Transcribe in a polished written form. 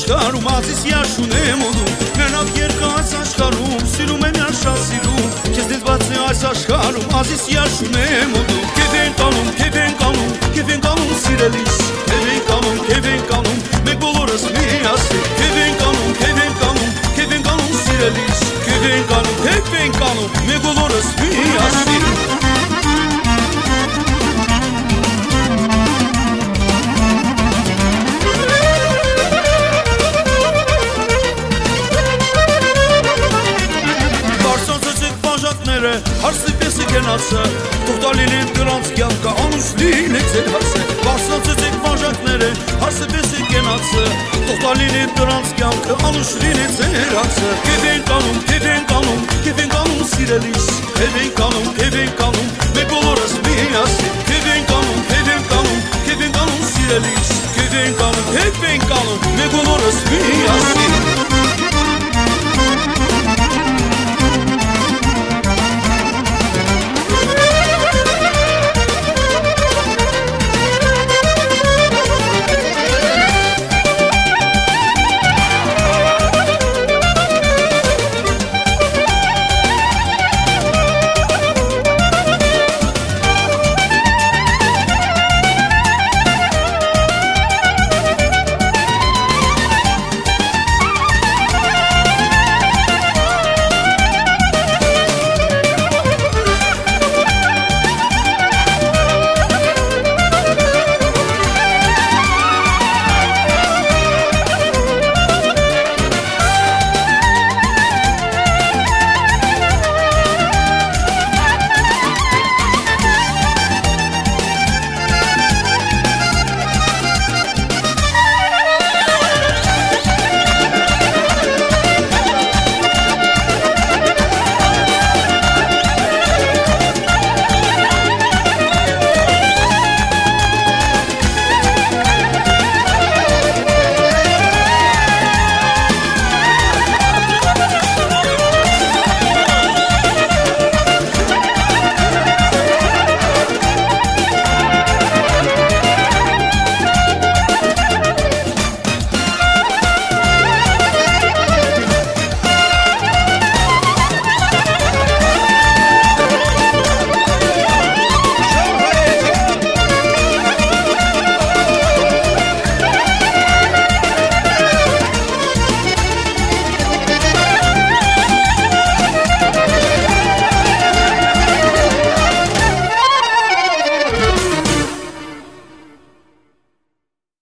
աշխարհում ազիսյա շունեմ ուդում Մենակ երկա այս աշխարհում սիրում եմ յար շատ սիրում Քեզ դից բաց է այս աշխարհում ազիսյա շունեմ ուդում Քեվ են կանում, քեվ են կանում, քեվ են կանում սիրելիս Քեվ են կանում, քեվ են կանում, մեկ բոլորս միասին Քեվ են կանում, քեվ են կանում, քեվ են կանում սիրելիս Քեվ են կանում, քեվ են կանում, մեկ բոլորս միասին Հարսի պես է կենացը Թողտալին են դրանց կյանքը Անուշ լինեք ձեր հարսը Բարսանցեցեք բանժակները Հարսի պես է կենացը Թողտալին են դրանց կյանքը Անուշ լինեք ձեր հարսը Քեվ են կանում, քեվ են կանում Քեվ են կանում սիրելիս Քեվ են կանում,